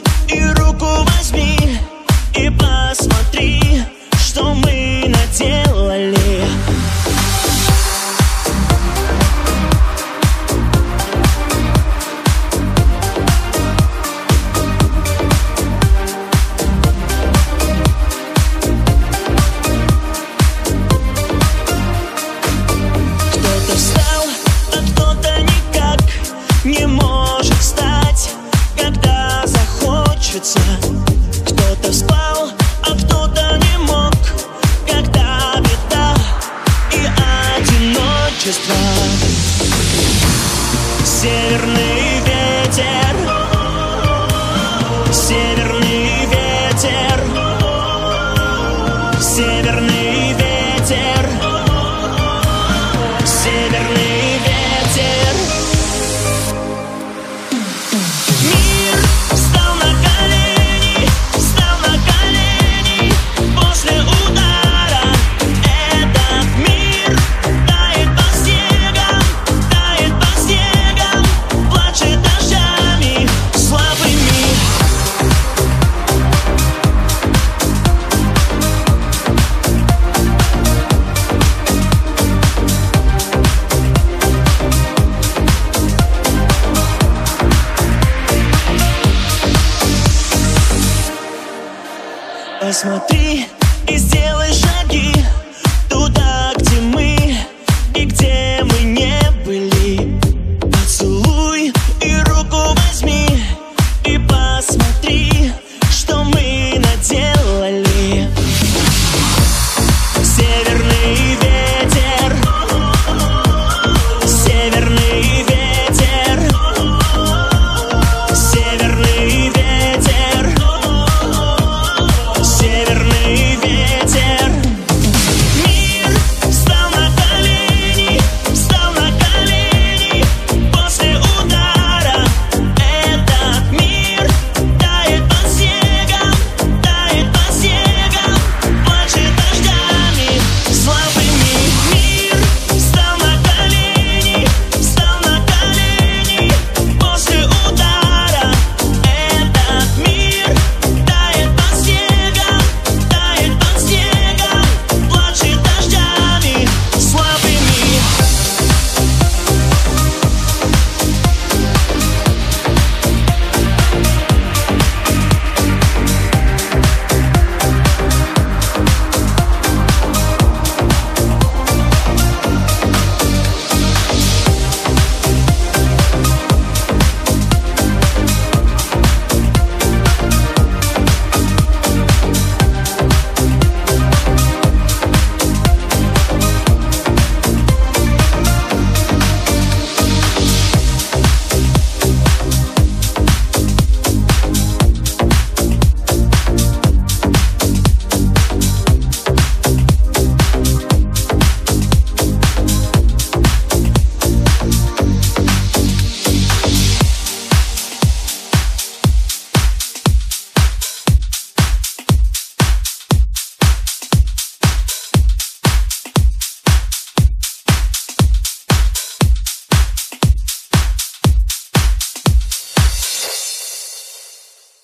и руку возьми, и посмотри, что мы наделали. Кто-то встал, а кто-то никак не может встать, когда захочется. Кто-то спал, а кто-то не мог, когда беда и одиночество. Северный ветер, северный ветер, северный ветер, северный ветер. Мир встал на колени после удара. Этот мир тает по снегам, плачет дождями слабыми. Посмотри и сделай шаги,